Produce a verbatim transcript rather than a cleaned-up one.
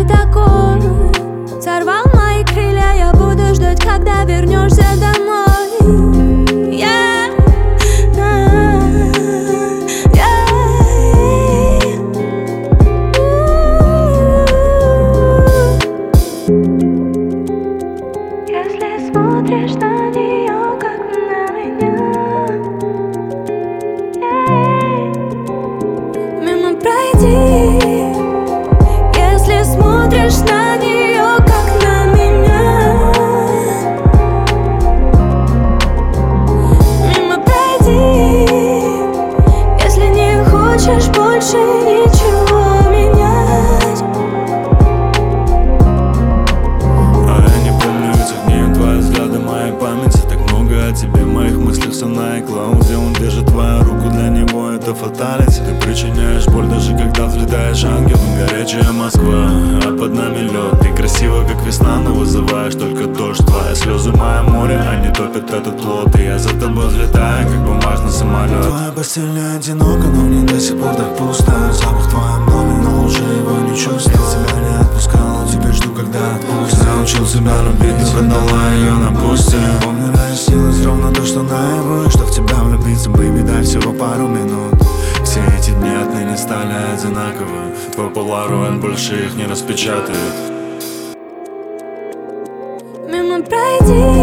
ты такой? Сорвал мои крылья, я буду ждать, когда вернешься домой. Я, я, если смотришь на нее, как на меня, мимо пройди. Если смотришь на нее, как на меня, мимо пройди. Если не хочешь больше ничего менять. А я не помню этих дней, твои взгляды, моей памяти. Так много о тебе, в моих мыслях все на iCloud. Он держит твою руку, для него это фаталити. Ты причиняешь боль, даже когда взлетаешь ангелом. Горячая Москва, а под нами лед. Ты красива, как весна, но вызываешь только дождь. Твои слезы мое море, они топят этот плод. И я за тобой взлетаю, как бумажный самолет. Твоя постель не одинока, но мне до сих пор так пусто. Запах в твоем доме, но уже его не чувствую. Я тебя не отпускал, но теперь жду, когда отпустишь. Научил себя любить, ты продала ее на пусте. Помню, снилось ровно то, что наяву. Что в тебя влюбиться, бэйби, дай всего пару минут. Все эти дни отныне стали одинаковы. Твой полароид больше их не распечатает. Мимо пройди.